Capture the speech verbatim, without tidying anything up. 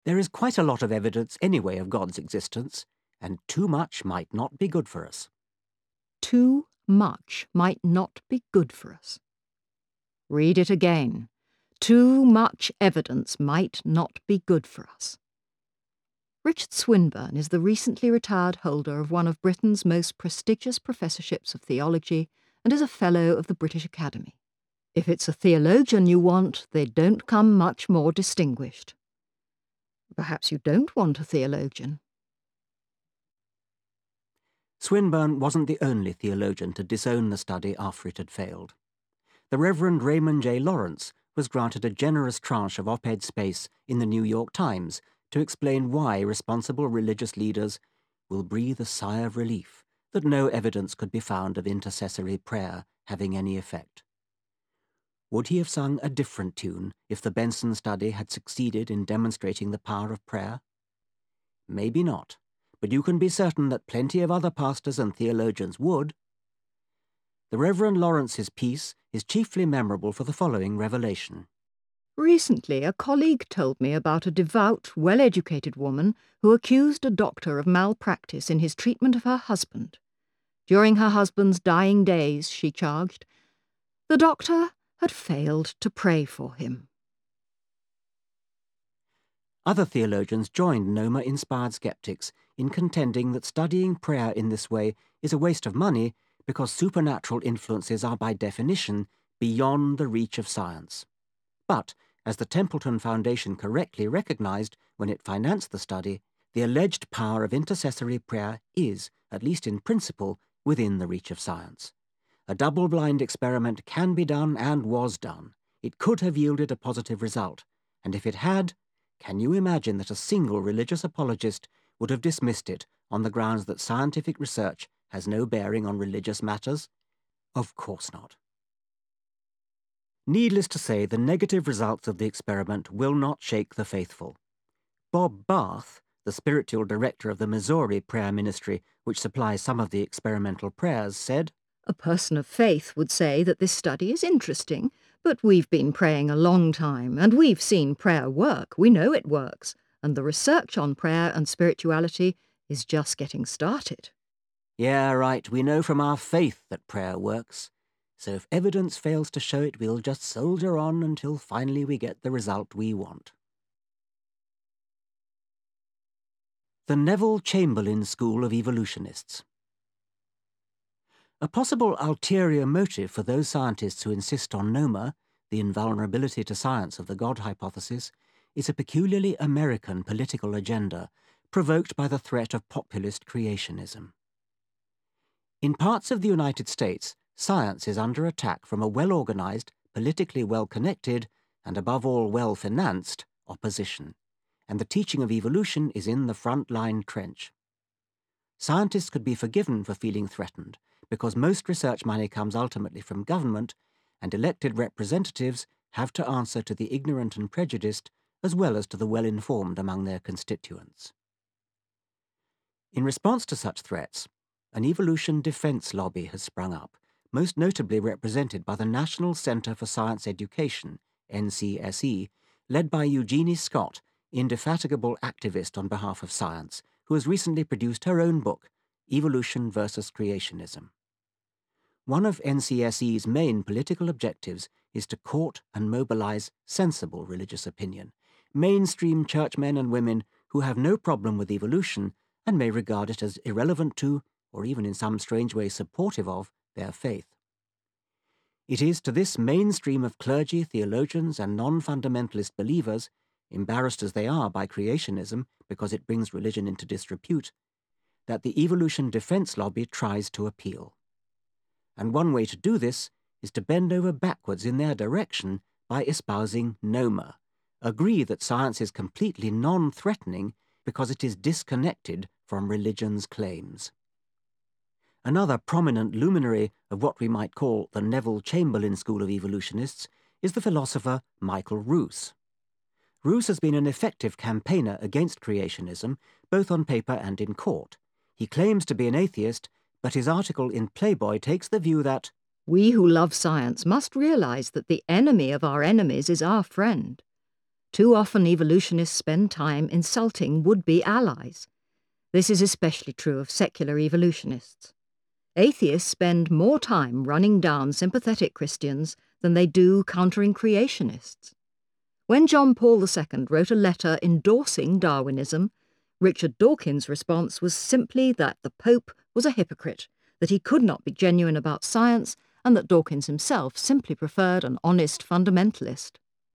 There is quite a lot of evidence anyway of God's existence, and too much might not be good for us. Too much might not be good for us. Read it again. Too much evidence might not be good for us. Richard Swinburne is the recently retired holder of one of Britain's most prestigious professorships of theology and is a Fellow of the British Academy. If it's a theologian you want, they don't come much more distinguished. Perhaps you don't want a theologian. Swinburne wasn't the only theologian to disown the study after it had failed. The Reverend Raymond J. Lawrence was granted a generous tranche of op-ed space in the New York Times to explain why responsible religious leaders will breathe a sigh of relief that no evidence could be found of intercessory prayer having any effect. Would he have sung a different tune if the Benson study had succeeded in demonstrating the power of prayer? Maybe not, but you can be certain that plenty of other pastors and theologians would. The Reverend Lawrence's piece is chiefly memorable for the following revelation. Recently, a colleague told me about a devout, well-educated woman who accused a doctor of malpractice in his treatment of her husband. During her husband's dying days, she charged, the doctor had failed to pray for him. Other theologians joined Noma-inspired skeptics in contending that studying prayer in this way is a waste of money because supernatural influences are by definition beyond the reach of science. But, as the Templeton Foundation correctly recognized when it financed the study, the alleged power of intercessory prayer is, at least in principle, within the reach of science. A double-blind experiment can be done and was done. It could have yielded a positive result, and if it had, can you imagine that a single religious apologist would have dismissed it on the grounds that scientific research has no bearing on religious matters? Of course not. Needless to say, the negative results of the experiment will not shake the faithful. Bob Barth, the spiritual director of the Missouri Prayer Ministry, which supplies some of the experimental prayers, said, A person of faith would say that this study is interesting, but we've been praying a long time, and we've seen prayer work. We know it works, and the research on prayer and spirituality is just getting started. Yeah, right, we know from our faith that prayer works. So if evidence fails to show it, we'll just soldier on until finally we get the result we want. The Neville Chamberlain School of Evolutionists. A possible ulterior motive for those scientists who insist on NOMA, the invulnerability to science of the God hypothesis, is a peculiarly American political agenda provoked by the threat of populist creationism. In parts of the United States, science is under attack from a well-organized, politically well-connected, and above all well-financed opposition, and the teaching of evolution is in the front-line trench. Scientists could be forgiven for feeling threatened, because most research money comes ultimately from government, and elected representatives have to answer to the ignorant and prejudiced as well as to the well-informed among their constituents. In response to such threats, an evolution defense lobby has sprung up, most notably represented by the National Center for Science Education, N C S E, led by Eugenie Scott, indefatigable activist on behalf of science, who has recently produced her own book, Evolution versus Creationism. One of N C S E's main political objectives is to court and mobilize sensible religious opinion, mainstream churchmen and women who have no problem with evolution and may regard it as irrelevant to, or even in some strange way supportive of, their faith. It is to this mainstream of clergy, theologians, and non-fundamentalist believers, embarrassed as they are by creationism because it brings religion into disrepute, that the evolution defense lobby tries to appeal. And one way to do this is to bend over backwards in their direction by espousing NOMA, agree that science is completely non-threatening because it is disconnected from religion's claims. Another prominent luminary of what we might call the Neville Chamberlain School of Evolutionists is the philosopher Michael Ruse. Ruse has been an effective campaigner against creationism, both on paper and in court. He claims to be an atheist, but his article in Playboy takes the view that we who love science must realize that the enemy of our enemies is our friend. Too often evolutionists spend time insulting would-be allies. This is especially true of secular evolutionists. Atheists spend more time running down sympathetic Christians than they do countering creationists. When John Paul the Second wrote a letter endorsing Darwinism, Richard Dawkins' response was simply that the Pope was a hypocrite, that he could not be genuine about science, and that Dawkins himself simply preferred an honest fundamentalist.